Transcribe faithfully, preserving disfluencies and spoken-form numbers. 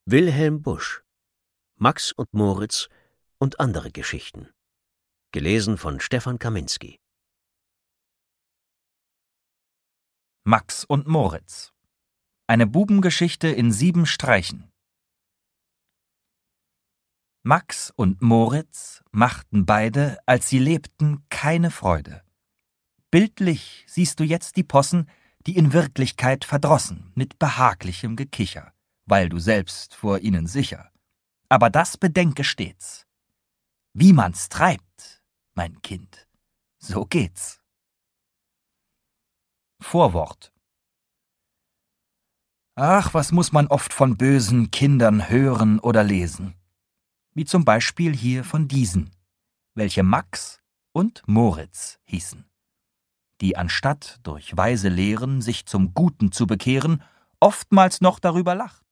Wilhelm Busch, Max und Moritz und andere Geschichten. Gelesen von Stefan Kaminski. Max und Moritz. Eine Bubengeschichte in sieben Streichen. Max und Moritz machten beide, als sie lebten, keine Freude. Bildlich siehst du jetzt die Possen, die in Wirklichkeit verdrossen, mit behaglichem Gekicher, weil du selbst vor ihnen sicher. Aber das bedenke stets. Wie man's treibt, mein Kind, so geht's. Vorwort. Ach, was muss man oft von bösen Kindern hören oder lesen. Wie zum Beispiel hier von diesen, welche Max und Moritz hießen, die anstatt durch weise Lehren sich zum Guten zu bekehren, oftmals noch darüber lachten.